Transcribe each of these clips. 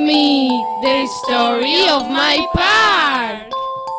me the story of my park.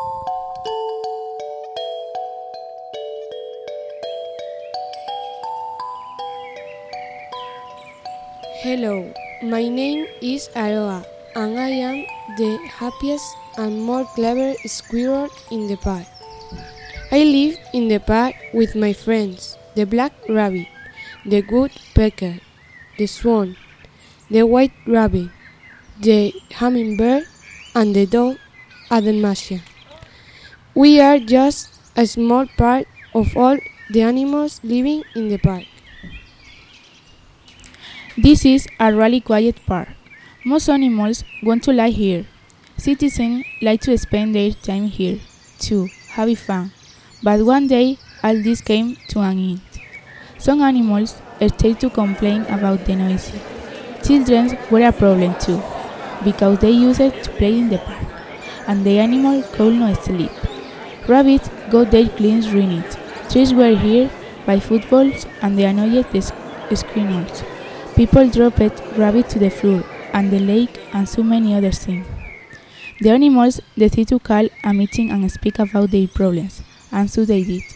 Hello, my name is Aroa, and I am the happiest and more clever squirrel in the park. I live in the park with my friends, the black rabbit, the woodpecker, the swan, the white rabbit, the hummingbird, and the dog, Dalmatian. We are just a small part of all the animals living in the park. This is a really quiet park. Most animals want to lie here. Citizens like to spend their time here, too, having fun. But one day, all this came to an end. Some animals started to complain about the noise. Children were a problem too, because they used it to play in the park, and the animal could not sleep. Rabbits got their cleans ruined. Trees were here by footballs and they annoyed the squirrels. People dropped rabbits to the floor and the lake and so many other things. The animals decided to call a meeting and speak about their problems, and so they did.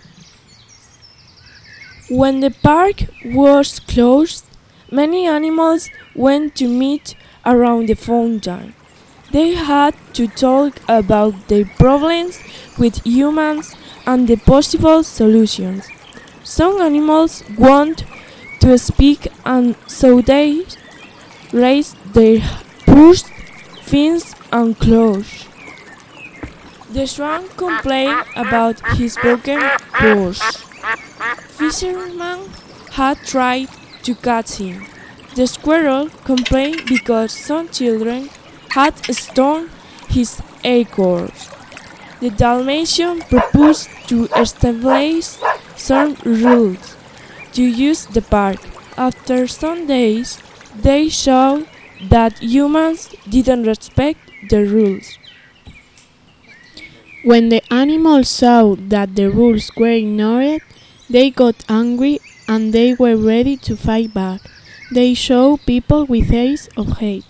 When the park was closed, many animals went to meet around the fountain. They had to talk about their problems with humans and the possible solutions. Some animals want to speak and so they raised their paws, fins and claws. The swan complained about his broken paws. Fisherman had tried to catch him. The squirrel complained because some children had stolen his acorns. The Dalmatian proposed to establish some rules to use the park. After some days, they saw that humans didn't respect the rules. When the animals saw that the rules were ignored, they got angry and they were ready to fight back. They showed people with eyes of hate.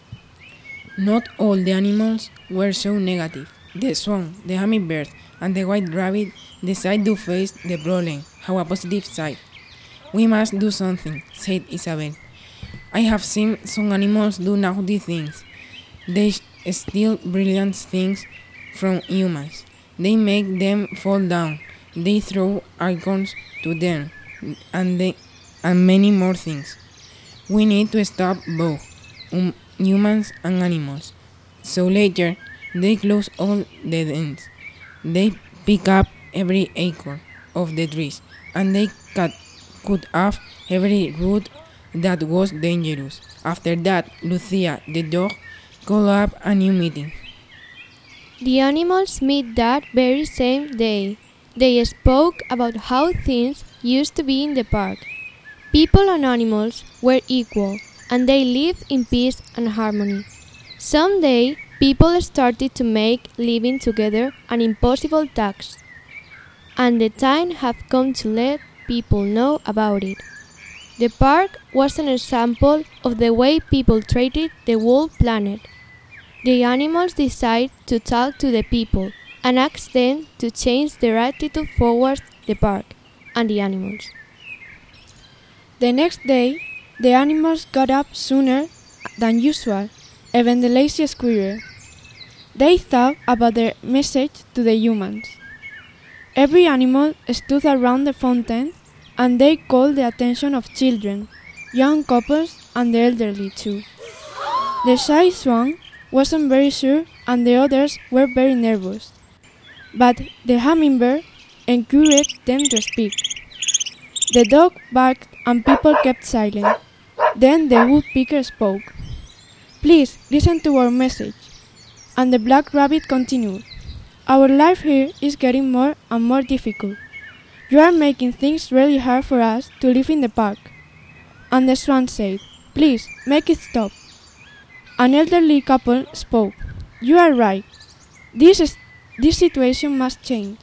Not all the animals were so negative. The swan, the hummingbird, and the white rabbit decided to face the problem, have a positive side. We must do something, said Isabel. I have seen some animals do naughty things. They steal brilliant things from humans. They make them fall down. They throw acorns to them, and many more things. We need to stop both humans and animals. So later, they close all the dens. They pick up every acorn of the trees, and they cut off every root that was dangerous. After that, Lucia, the dog, called up a new meeting. The animals met that very same day. They spoke about how things used to be in the park. People and animals were equal, and they lived in peace and harmony. Someday, people started to make living together an impossible task, and the time had come to let people know about it. The park was an example of the way people treated the whole planet. The animals decided to talk to the people and ask them to change their attitude towards the park and the animals. The next day, the animals got up sooner than usual, even the lazy squirrel. They thought about their message to the humans. Every animal stood around the fountain and they called the attention of children, young couples and the elderly too. The shy swan wasn't very sure and the others were very nervous. But the hummingbird encouraged them to speak. The dog barked and people kept silent. Then the woodpecker spoke. Please listen to our message. And the black rabbit continued. Our life here is getting more and more difficult. You are making things really hard for us to live in the park. And the swan said, please make it stop. An elderly couple spoke. You are right. This situation must change.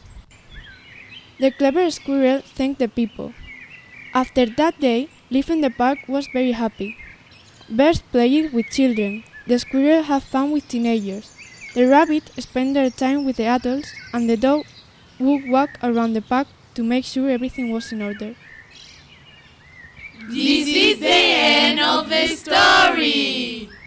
The clever squirrel thanked the people. After that day, living in the park was very happy. Birds played with children. The squirrel had fun with teenagers. The rabbit spent their time with the adults, and the dog would walk around the park to make sure everything was in order. This is the end of the story.